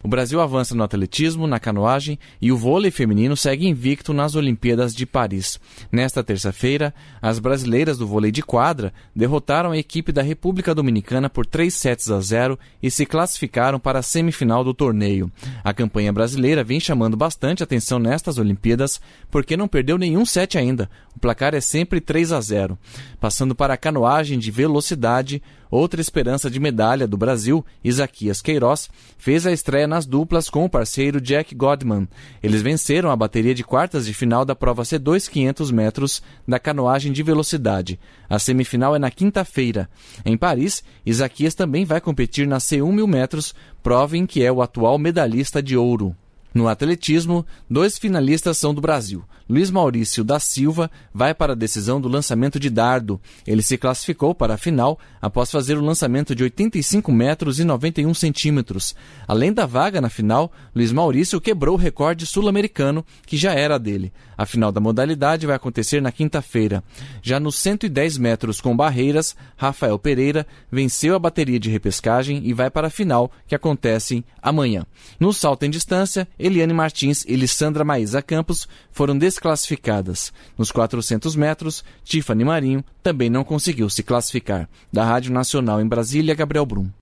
Brasil avança no atletismo, na canoagem e o vôlei feminino segue invicto nas Olimpíadas de Paris. Nesta terça-feira, as brasileiras do vôlei de quadra derrotaram a equipe da República Dominicana por 3-0 e se classificaram para a semifinal do torneio. A campanha brasileira vem chamando bastante atenção nestas Olimpíadas porque não perdeu nenhum set ainda. O placar é sempre 3-0. Passando para a canoagem de velocidade, outra esperança de medalha do Brasil, Isaquias Queiroz, fez a estreia nas duplas com o parceiro Jack Godman. Eles venceram a bateria de quartas de final da prova C2 500 metros da canoagem de velocidade. A semifinal é na quinta-feira. Em Paris, Isaquias também vai competir na C1 1000 metros, prova em que é o atual medalhista de ouro. No atletismo, 2 finalistas são do Brasil. Luiz Maurício da Silva vai para a decisão do lançamento de dardo. Ele se classificou para a final após fazer o lançamento de 85 metros e 91 centímetros. Além da vaga na final, Luiz Maurício quebrou o recorde sul-americano, que já era dele. A final da modalidade vai acontecer na quinta-feira. Já nos 110 metros com barreiras, Rafael Pereira venceu a bateria de repescagem e vai para a final, que acontece amanhã. No salto em distância, Eliane Martins e Lissandra Maísa Campos foram desclassificadas. Nos 400 metros, Tiffany Marinho também não conseguiu se classificar. Da Rádio Nacional em Brasília, Gabriel Brum.